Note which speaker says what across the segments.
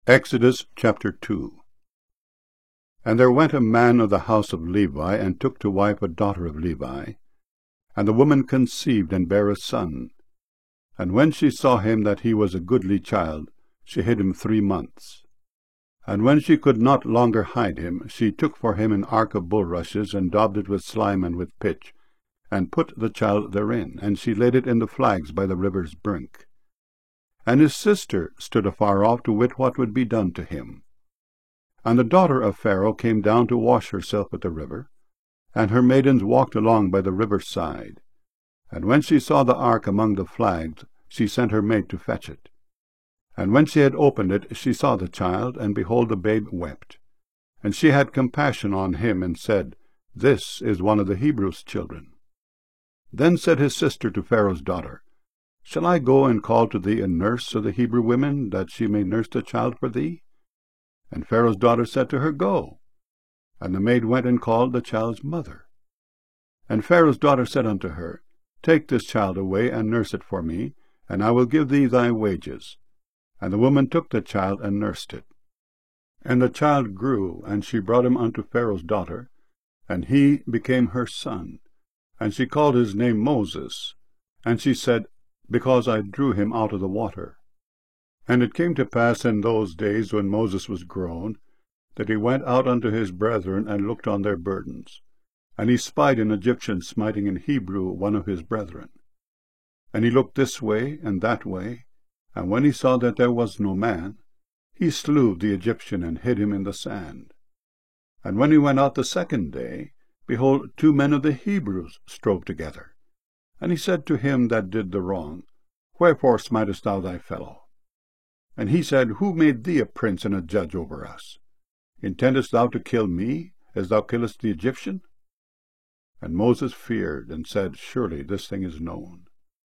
Speaker 1: Exodus chapter 2. And there went a man of the house of Levi, and took to wife a daughter of Levi. And the woman conceived, and bare a son. And when she saw him that he was a goodly child, she hid him 3 months. And when she could not longer hide him, she took for him an ark of bulrushes, and daubed it with slime and with pitch, and put the child therein, and she laid it in the flags by the river's brink. And his sister stood afar off to wit what would be done to him. And the daughter of Pharaoh came down to wash herself at the river, and her maidens walked along by the river's side. And when she saw the ark among the flags, she sent her maid to fetch it. And when she had opened it, she saw the child, and behold, the babe wept. And she had compassion on him, and said, This is one of the Hebrews' children. Then said his sister to Pharaoh's daughter, Shall I go and call to thee a nurse of the Hebrew women, that she may nurse the child for thee? And Pharaoh's daughter said to her, Go. And the maid went and called the child's mother. And Pharaoh's daughter said unto her, Take this child away, and nurse it for me, and I will give thee thy wages. And the woman took the child, and nursed it. And the child grew, and she brought him unto Pharaoh's daughter, and he became her son. And she called his name Moses. And she said, Because I drew him out of the water. And it came to pass in those days, when Moses was grown, that he went out unto his brethren, and looked on their burdens. And he spied an Egyptian smiting an Hebrew, one of his brethren. And he looked this way and that way, and when he saw that there was no man, he slew the Egyptian, and hid him in the sand. And when he went out the second day, behold, 2 men of the Hebrews strove together. And he said to him that did the wrong, Wherefore smitest thou thy fellow? And he said, Who made thee a prince and a judge over us? Intendest thou to kill me, as thou killest the Egyptian? And Moses feared, and said, Surely this thing is known.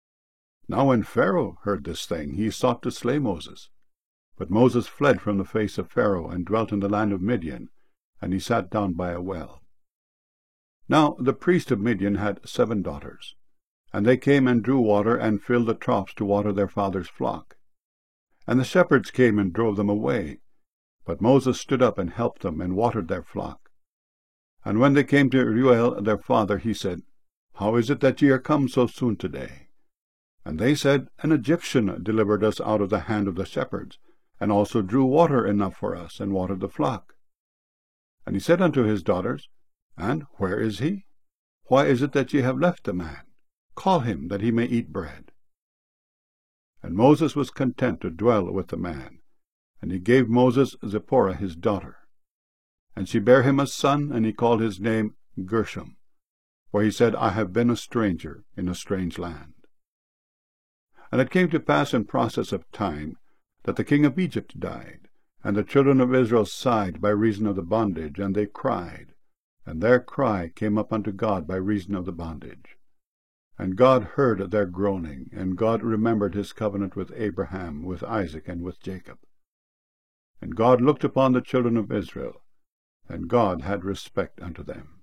Speaker 1: Now when Pharaoh heard this thing, he sought to slay Moses. But Moses fled from the face of Pharaoh, and dwelt in the land of Midian, and he sat down by a well. Now the priest of Midian had 7 daughters. And they came and drew water, and filled the troughs to water their father's flock. And the shepherds came and drove them away. But Moses stood up and helped them, and watered their flock. And when they came to Reuel their father, he said, How is it that ye are come so soon today? And they said, An Egyptian delivered us out of the hand of the shepherds, and also drew water enough for us, and watered the flock. And he said unto his daughters, And where is he? Why is it that ye have left the man? Call him, that he may eat bread. And Moses was content to dwell with the man. And he gave Moses Zipporah his daughter. And she bare him a son, and he called his name Gershom. For he said, I have been a stranger in a strange land. And it came to pass in process of time, that the king of Egypt died. And the children of Israel sighed by reason of the bondage, and they cried. And their cry came up unto God by reason of the bondage. And God heard their groaning, and God remembered his covenant with Abraham, with Isaac, and with Jacob. And God looked upon the children of Israel, and God had respect unto them.